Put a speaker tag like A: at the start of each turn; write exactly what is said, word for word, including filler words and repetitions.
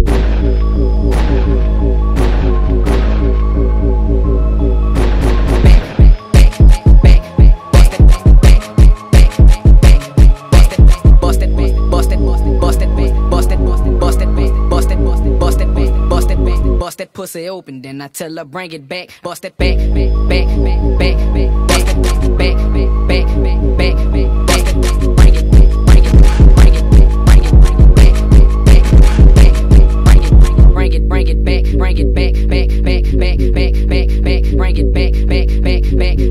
A: Bust that pussy open, then I tell her bring it back. Bust that back, back, back, back, back, back, back, back, back, back, back, back, back, back, bring it back, bring it back, bring it back, bring it back, back, back, back, back, bring it, bring it back, bring it back, back, back, back, back, back, back, bring it back, back, back, back.